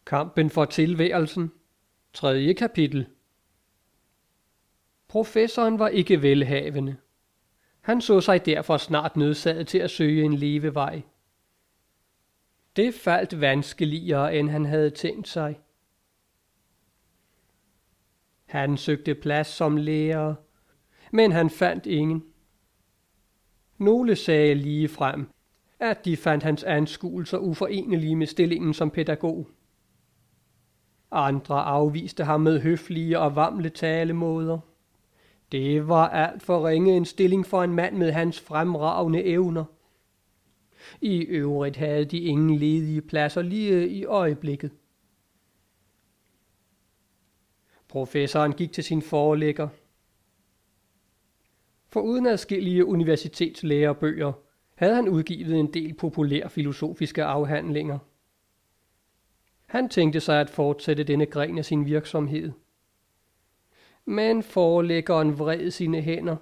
Kampen for tilværelsen. 3. kapitel. Professoren var ikke velhavende. Han så sig derfor snart nødsaget til at søge en levevej. Det faldt vanskeligere, end han havde tænkt sig. Han søgte plads som lærer, men han fandt ingen. Nogle sagde ligefrem, at de fandt hans anskuelser uforenelige med stillingen som pædagog. Andre afviste ham med høflige og vamle talemåder. Det var alt for ringe en stilling for en mand med hans fremragende evner. I øvrigt havde de ingen ledige pladser lige i øjeblikket. Professoren gik til sin forelægger. Foruden adskillige universitetslærebøger havde han udgivet en del populære filosofiske afhandlinger. Han tænkte sig at fortsætte denne gren af sin virksomhed. Men forelæggeren vred sine hænder.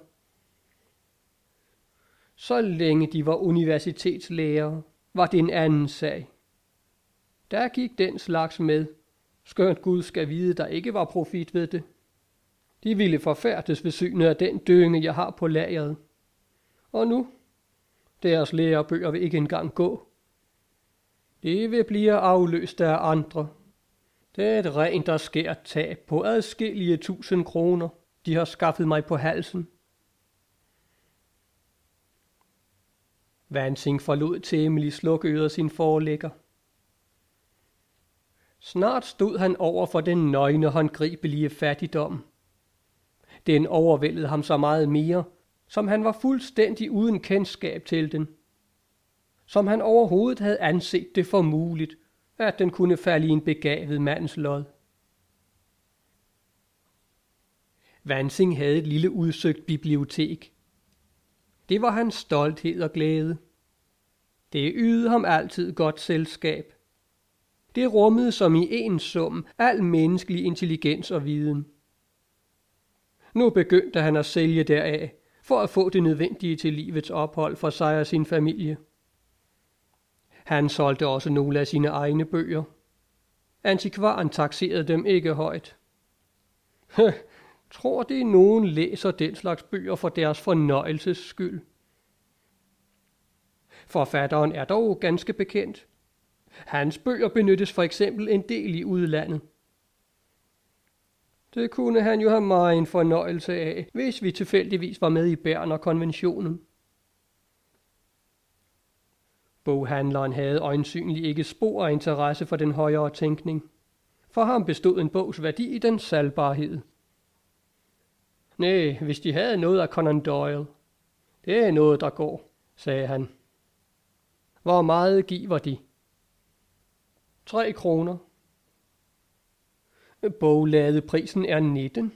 Så længe de var universitetslærere, var det en anden sag. Der gik den slags med, skønt Gud skal vide, der ikke var profit ved det. De ville forfærdes ved synet af den dynge, jeg har på lageret. Og nu, deres lærebøger vil ikke engang gå. Det vil blive afløst af andre. Det er et rent og skært tab på adskillige 1000 kroner, de har skaffet mig på halsen. Vansing forlod temmelig slukøret sin forelægger. Snart stod han over for den nøgne håndgribelige fattigdom. Den overvældede ham så meget mere, som han var fuldstændig uden kendskab til den. Som han overhovedet havde anset det for muligt, at den kunne falde i en begavet mands lod. Vansing havde et lille udsøgt bibliotek. Det var hans stolthed og glæde. Det ydede ham altid godt selskab. Det rummede som i en sum al menneskelig intelligens og viden. Nu begyndte han at sælge deraf, for at få det nødvendige til livets ophold for sig og sin familie. Han solgte også nogle af sine egne bøger. Antikvaren takserede dem ikke højt. Tror det nogen læser den slags bøger for deres fornøjelses skyld? Forfatteren er dog ganske bekendt. Hans bøger benyttes for eksempel en del i udlandet. Det kunne han jo have meget en fornøjelse af, hvis vi tilfældigvis var med i Berner-konventionen. Boghandleren havde øjensynligt ikke spor af interesse for den højere tænkning. For ham bestod en bogs værdi i den salgbarhed. Næh, hvis de havde noget af Conan Doyle. Det er noget, der går, sagde han. Hvor meget giver de? 3 kroner. Bogladeprisen er 19.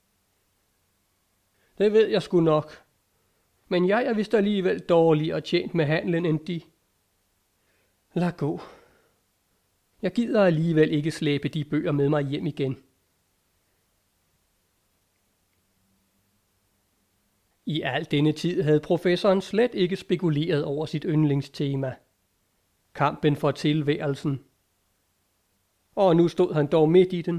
Det ved jeg sgu nok. Men jeg er vist alligevel dårligere tjent med handlen end de. Lad gå. Jeg gider alligevel ikke slæbe de bøger med mig hjem igen. I al denne tid havde professoren slet ikke spekuleret over sit yndlingstema. Kampen for tilværelsen. Og nu stod han dog midt i den.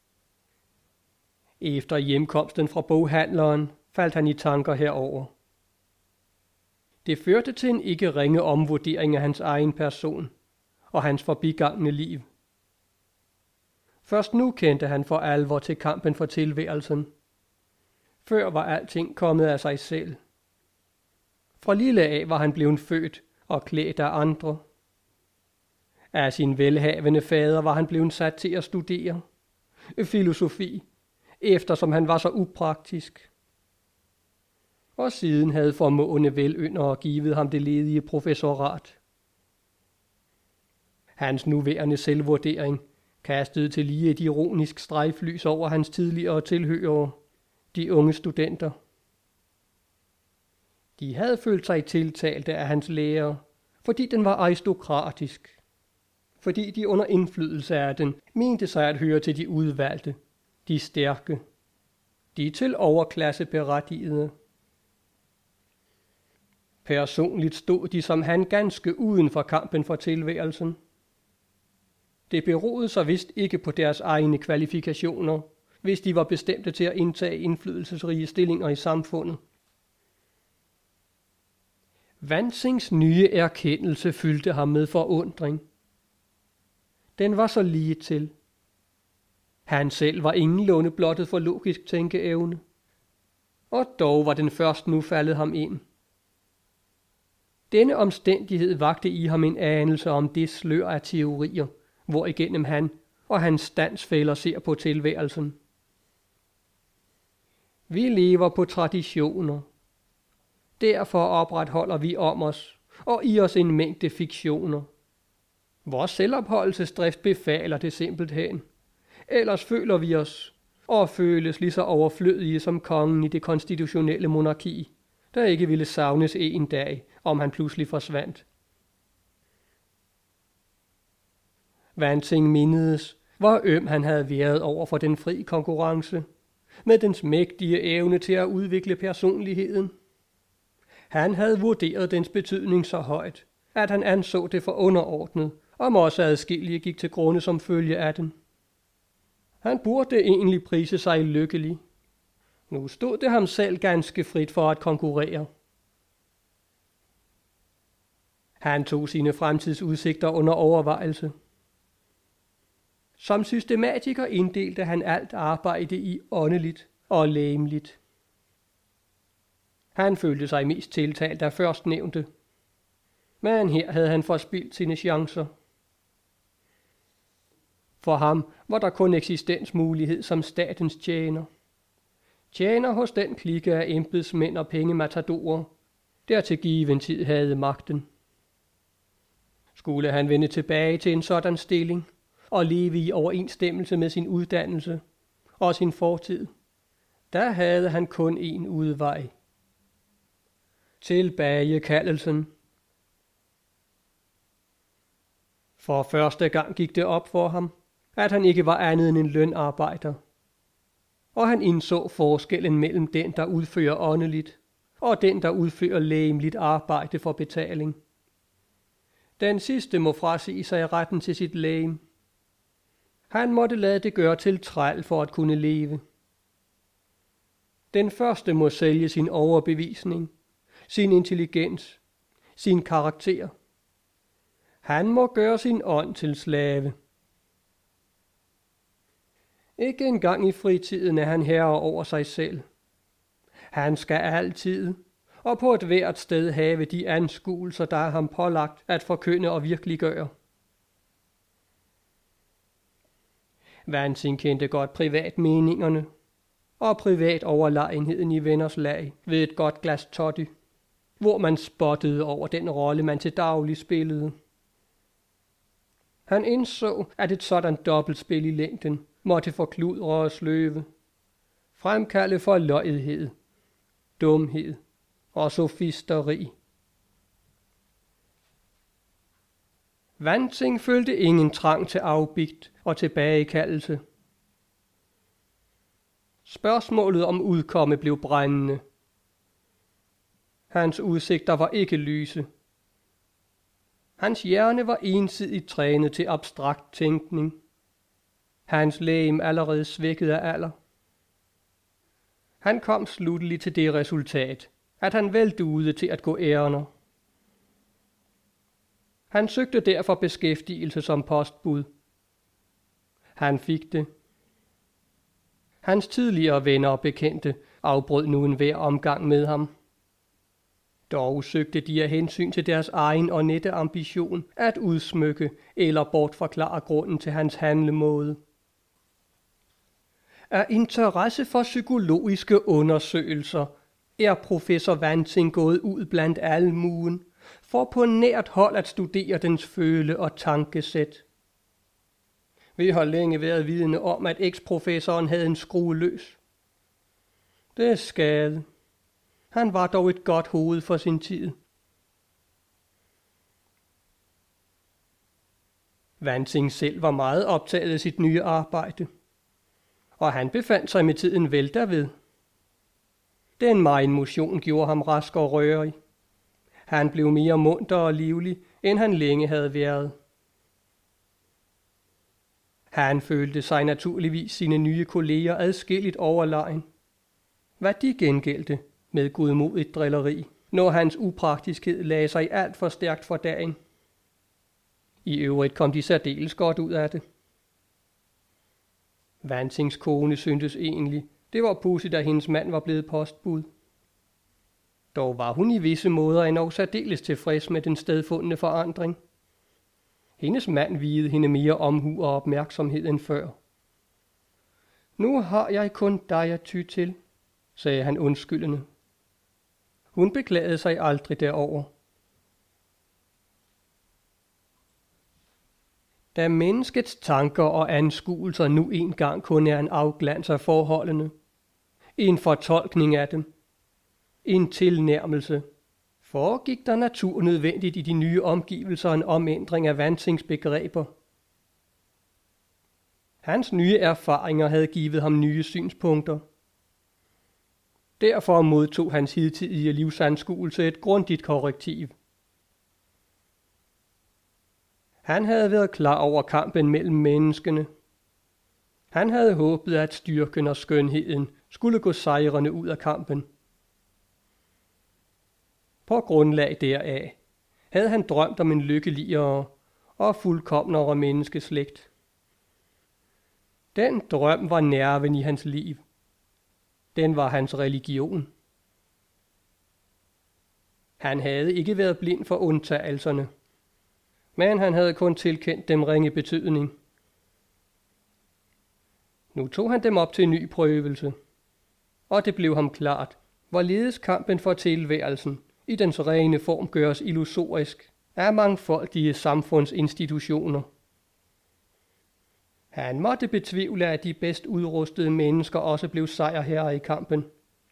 Efter hjemkomsten fra boghandleren faldt han i tanker herover. Det førte til en ikke ringe omvurdering af hans egen person og hans forbigangne liv. Først nu kendte han for alvor til kampen for tilværelsen. Før var alting kommet af sig selv. Fra lille af var han blevet født og klædt af andre. Af sin velhavende fader var han blevet sat til at studere filosofi, eftersom han var så upraktisk. Og siden havde formående velyndere givet ham det ledige professorat. Hans nuværende selvvurdering kastede til lige et ironisk strejflys over hans tidligere tilhørere, de unge studenter. De havde følt sig tiltalte af hans lærer, fordi den var aristokratisk. Fordi de under indflydelse af den mente sig at høre til de udvalgte, de stærke, de til overklasse berettigede. Personligt stod de som han ganske uden for kampen for tilværelsen. Det beroede sig vist ikke på deres egne kvalifikationer, hvis de var bestemte til at indtage indflydelsesrige stillinger i samfundet. Vansings nye erkendelse fyldte ham med forundring. Den var så lige til. Han selv var ingenlunde blottet for logisk tænkeevne, og dog var den først nu faldet ham ind. Denne omstændighed vakte i ham en anelse om det slør af teorier, hvorigennem han og hans standsfæller ser på tilværelsen. Vi lever på traditioner. Derfor opretholder vi om os og i os en mængde fiktioner. Vores selvopholdelsesdrift befaler det simpelthen. Ellers føler vi os og føles lige så overflødige som kongen i det konstitutionelle monarki, der ikke ville savnes en dag, om han pludselig forsvandt. Vansing mindedes, hvor øm han havde været over for den fri konkurrence, med dens mægtige evne til at udvikle personligheden. Han havde vurderet dens betydning så højt, at han anså det for underordnet, om også adskillige gik til grunde som følge af den. Han burde egentlig prise sig lykkelig. Nu stod det ham selv ganske frit for at konkurrere. Han tog sine fremtidsudsigter under overvejelse. Som systematiker inddelte han alt arbejde i åndeligt og legemligt. Han følte sig mest tiltalt af førstnævnte, men her havde han forspildt sine chancer. For ham var der kun eksistensmulighed som statens tjener. Tjener hos den klikke af embedsmænd og pengematadorer, der til given tid havde magten. Skulle han vende tilbage til en sådan stilling og leve i overensstemmelse med sin uddannelse og sin fortid, der havde han kun én udvej. Tilbagekaldelsen. For første gang gik det op for ham, at han ikke var andet end en lønarbejder. Og han indså forskellen mellem den, der udfører åndeligt, og den, der udfører legemligt arbejde for betaling. Den sidste må frasige sig retten til sit legem. Han måtte lade det gøre til træl for at kunne leve. Den første må sælge sin overbevisning, sin intelligens, sin karakter. Han må gøre sin ånd til slave. Ikke engang i fritiden er han herre over sig selv. Han skal altid og på et hvert sted have de anskuelser, der er ham pålagt at forkynde og virkeliggøre. Vansing kendte godt privatmeningerne og privat overlegenheden i venners lag ved et godt glas toddy, hvor man spottede over den rolle, man til daglig spillede. Han indså, at et sådan dobbeltspil i længden måtte forkludre og sløve, fremkalde forløjethed, dumhed og sofisteri. Vansing følte ingen trang til afbigt og tilbagekaldelse. Spørgsmålet om udkomme blev brændende. Hans udsigter var ikke lyse. Hans hjerne var ensidigt trænet til abstrakt tænkning. Hans legem allerede svækket af alder. Han kom slutteligt til det resultat, at han vel duede til at gå ærender. Han søgte derfor beskæftigelse som postbud. Han fik det. Hans tidligere venner og bekendte afbrød nu enhver omgang med ham. Dog søgte de af hensyn til deres egen og nette ambition at udsmykke eller bortforklare grunden til hans handlemåde. Af interesse for psykologiske undersøgelser er professor Vansing gået ud blandt almuen for på nært hold at studere dens føle- og tankesæt. Vi har længe været vidne om, at eksprofessoren havde en skrue løs. Det er skade. Han var dog et godt hoved for sin tid. Vansing selv var meget optaget af sit nye arbejde, og han befandt sig med tiden vel derved. Den megen motion gjorde ham rask og rørig. Han blev mere munter og livlig, end han længe havde været. Han følte sig naturligvis sine nye kolleger adskilligt overlegen. Hvad de gengældte med godmodigt drilleri, når hans upraktiskhed lagde sig alt for stærkt for dagen. I øvrigt kom de særdeles godt ud af det. Vansings kone syntes egentlig, det var pudsigt, at hendes mand var blevet postbud. Dog var hun i visse måder endog særdeles tilfreds med den stedfundne forandring. Hendes mand viede hende mere omhu og opmærksomhed end før. Nu har jeg kun dig at ty til, sagde han undskyldende. Hun beklagede sig aldrig derover. Da menneskets tanker og anskuelser nu engang kun er en afglans af forholdene, en fortolkning af dem, en tilnærmelse, foregik der naturnødvendigt i de nye omgivelser en omændring af Vansings begreber. Hans nye erfaringer havde givet ham nye synspunkter. Derfor modtog hans hidtidige livsanskuelse et grundigt korrektiv. Han havde været klar over kampen mellem menneskene. Han havde håbet, at styrken og skønheden skulle gå sejrende ud af kampen. På grundlag deraf havde han drømt om en lykkeligere og fuldkomnere menneskeslægt. Den drøm var nerven i hans liv. Den var hans religion. Han havde ikke været blind for undtagelserne, men han havde kun tilkendt dem ringe betydning. Nu tog han dem op til en ny prøvelse, og det blev ham klart, hvorledes kampen for tilværelsen i dens rene form gøres illusorisk af mangfoldige samfundsinstitutioner. Han måtte betvivle, at de bedst udrustede mennesker også blev sejrherrer i kampen.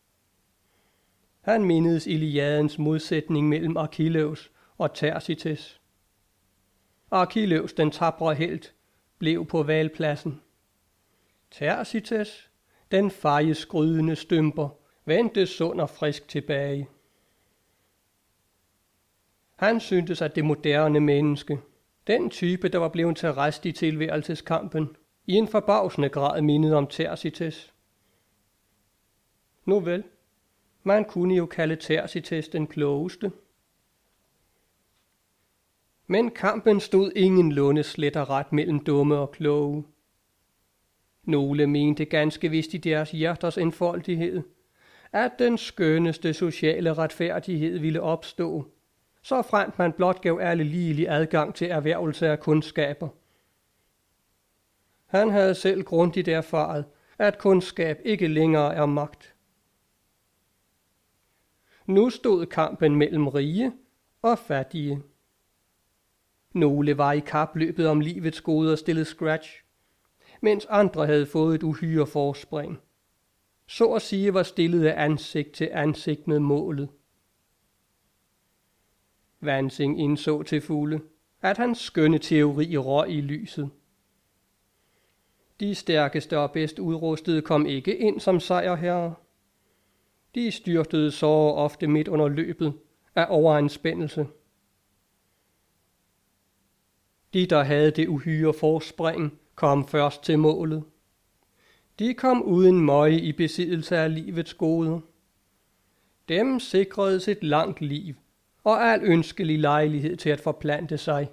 Han mindedes Iliadens modsætning mellem Achilleus og Thersites. Achilleus, den tapre helt, blev på valpladsen. Thersites, den feje skrydende stømper, vendte sund og frisk tilbage. Han syntes, at det moderne menneske, den type, der var blevet til rest i tilværelseskampen, i en forbavsende grad mindede om Thersites. Nu vel, man kunne jo kalde Thersites den klogeste. Men kampen stod ingenlunde slet og ret mellem dumme og kloge. Nogle mente ganske vist i deres hjerters enfoldighed, at den skønneste sociale retfærdighed ville opstå, så fremt man blot gav alle ligelig adgang til erhvervelse af kundskaber. Han havde selv grundigt erfaret, at kundskab ikke længere er magt. Nu stod kampen mellem rige og fattige. Nogle var i kapløbet om livets goder stillet scratch, mens andre havde fået et uhyre forspring. Så at sige var stillet af ansigt til ansigt med målet. Vansing indså til fulde, at hans skønne teori røg i lyset. De stærkeste og bedst udrustede kom ikke ind som sejrherrer. De styrtede så ofte midt under løbet af overanspændelse. De, der havde det uhyre forspring, kom først til målet. De kom uden møje i besiddelse af livets goder. Dem sikredes et langt liv og al ønskelig lejlighed til at forplante sig.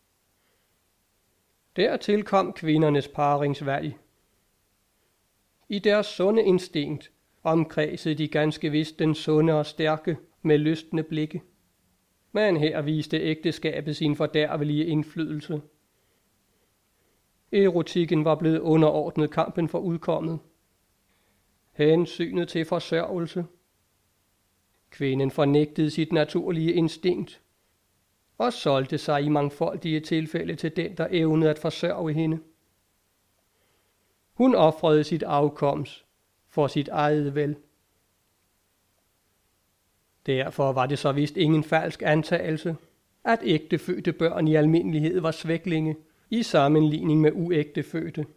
Dertil kom kvindernes paringsvalg. I deres sunde instinkt omkredsede de ganske vist den sunde og stærke med lystne blikke. Men her viste ægteskabet sin fordærvelige indflydelse. Erotikken var blevet underordnet kampen for udkommet. Hensynet til forsørgelse. Kvinden fornægtede sit naturlige instinkt og solgte sig i mangfoldige tilfælde til den, der evnede at forsørge hende. Hun ofrede sit afkoms for sit eget vel. Derfor var det så vist ingen falsk antagelse, at ægtefødte børn i almindelighed var svæklinge i sammenligning med uægtefødte.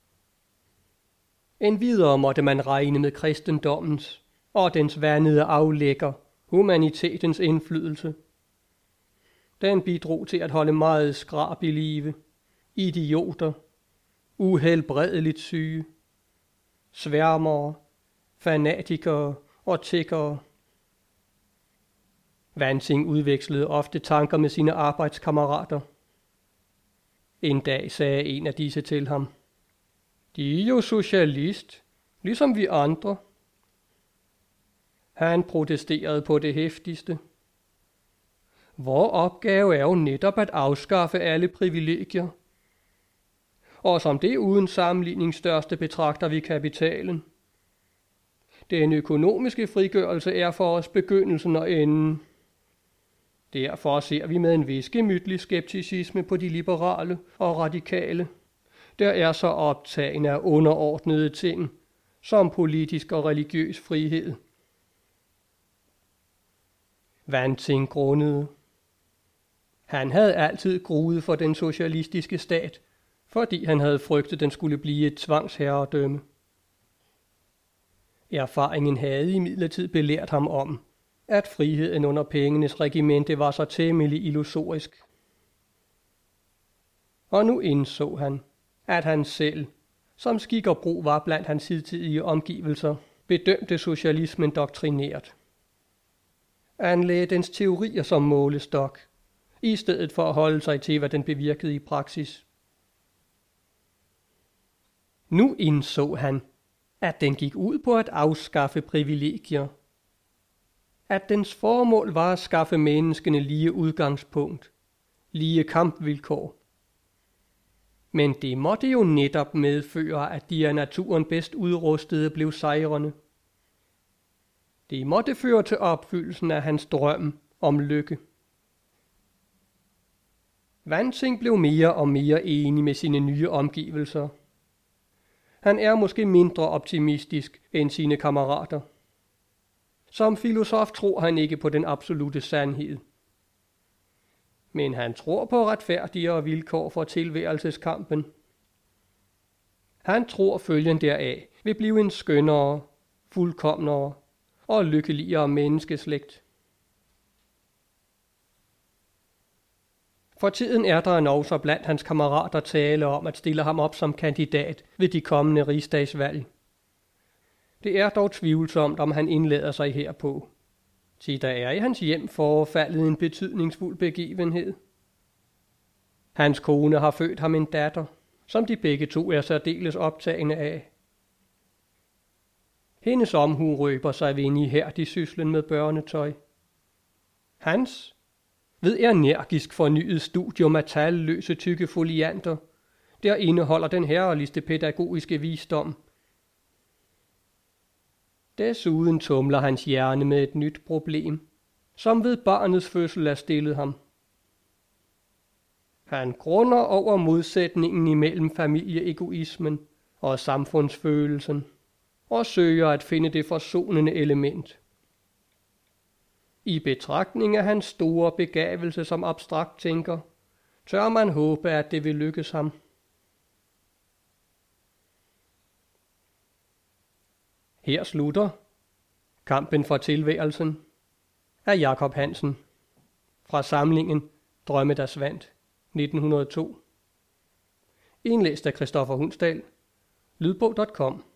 Endvidere måtte man regne med kristendommens og dens vandede aflægger, humanitetens indflydelse. Den bidrog til at holde meget skrab i live, idioter, uhelbredeligt syge, sværmere, fanatikere og tiggere. Vansing udvekslede ofte tanker med sine arbejdskammerater. En dag sagde en af disse til ham: "De er jo socialist, ligesom vi andre." Han protesterede på det heftigste. Vor opgave er jo netop at afskaffe alle privilegier. Og som det uden sammenligning største betragter vi kapitalen. Den økonomiske frigørelse er for os begyndelsen og enden. Derfor ser vi med en vis gemytlig skepticisme på de liberale og radikale, der er så optagne af underordnede ting, som politisk og religiøs frihed. Vansing grundede. Han havde altid gruet for den socialistiske stat, fordi han havde frygtet, den skulle blive et tvangsherredømme. Erfaringen havde imidlertid belært ham om, at friheden under pengenes regimente var så temmelig illusorisk. Og nu indså han, at han selv, som skik og brug var blandt hans hidtidige omgivelser, bedømte socialismen doktrinært. Han lagde dens teorier som målestok, i stedet for at holde sig til, hvad den bevirkede i praksis. Nu indså han, at den gik ud på at afskaffe privilegier. At dens formål var at skaffe menneskene lige udgangspunkt, lige kampvilkår. Men det måtte jo netop medføre, at de af naturen bedst udrustede blev sejrende. Det måtte føre til opfyldelsen af hans drøm om lykke. Vansing blev mere og mere enig med sine nye omgivelser. Han er måske mindre optimistisk end sine kammerater. Som filosof tror han ikke på den absolute sandhed. Men han tror på retfærdigere vilkår for tilværelseskampen. Han tror følgen deraf vil blive en skønnere, fuldkomnere og lykkeligere menneskeslægt. For tiden er der endnu så blandt hans kammerater tale om at stille ham op som kandidat ved de kommende rigsdagsvalg. Det er dog tvivlsomt, om han indlader sig herpå. Til der er i hans hjem forfaldet en betydningsfuld begivenhed. Hans kone har født ham en datter, som de begge to er særdeles optagende af. Hendes omhu røber sig ved en ihærdig syslen med børnetøj. Hans ved energisk fornyet studium af talløse tykke folianter, der indeholder den herligste pædagogiske visdom. Desuden tumler hans hjerne med et nyt problem, som ved barnets fødsel er stillet ham. Han grunder over modsætningen imellem familieegoismen og samfundsfølelsen, og søger at finde det forsonende element. I betragtning af hans store begavelse som abstrakt tænker, tør man håbe, at det vil lykkes ham. Her slutter Kampen for tilværelsen af Jacob Hansen fra samlingen Drømme, der svandt, 1902. Indlæst af Christoffer Hundsdal, lydbog.com.